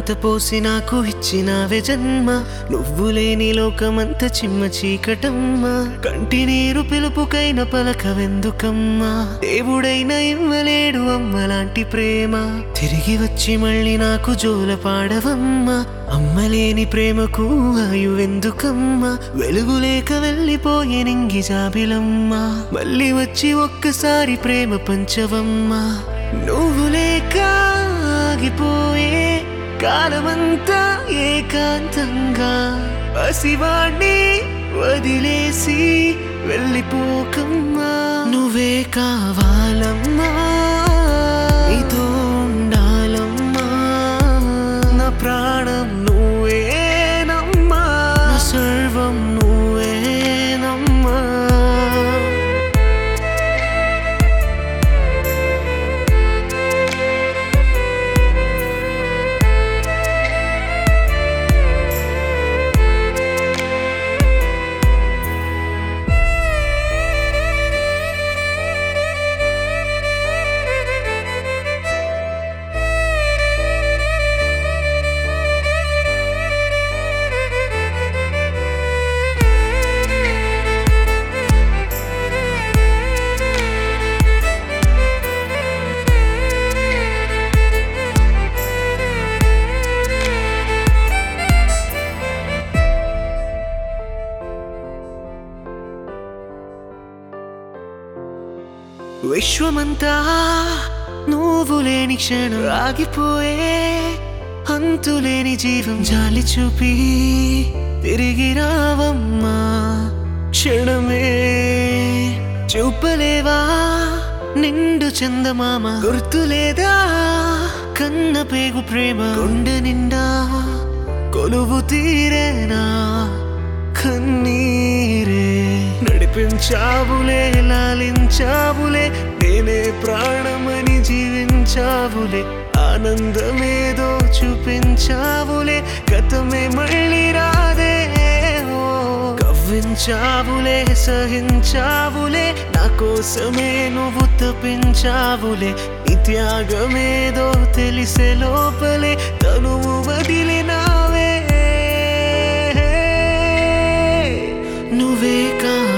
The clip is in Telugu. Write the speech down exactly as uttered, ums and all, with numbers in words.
ప్రాణమంత పోసి నాకు ఇచ్చినావే జన్మ నువ్వు లేని లోకమంత చిమ్మ చీకటమ్మా కంటి నీరు పిలుపుకైన పలకవెందుకమ్మా దేవుడైన ఇవ్వలేడు అమ్మలాంటి ప్రేమ తిరిగి వచ్చి మళ్ళీ నాకు జోల పాడవమ్మా అమ్మలేని ప్రేమకు ఆయువెందుకమ్మా వెలుగులేక వెళ్ళిపోయే నింగి జాబిలమ్మా మళ్ళీ వచ్చి ఒక్కసారి ప్రేమ పంచవమ్మా నువ్వు లేక ఆగిపోయే కాలమంతా ఏకాంతంగా పసివాణ్ణి వదిలేసి వెళ్ళిపోకమ్మా నువ్వే కావాలమ్మా నీతో ఉండాలమ్మా నా ప్రాణం నువ్వేనమ్మా నా సర్వం నువ్వేనమ్మా విశ్వమంతా నువ్వు లేని క్షణం ఆగిపోయే అంతులేని జీవం జాలి చూపి తిరిగి రావమ్మా క్షణమే చూపలేవా నిండు చందమామ గుర్తులేదా కన్న పేగు ప్రేమ గుండె నిండా కొలువు తీరేనా కన్నీరే నడిపించావులే లాలించావులే నేనే ప్రాణమని జీవించావులే ఆనందమేదో చూపించావులే గతమే మళ్ళీ రాదే కవ్వించావులే సహించావులే నా కోసమే నువ్వు తప్పించావులే నీ త్యాగమేదో తెలిసే లోపలే తనువు వదిలినావే నువ్వే కా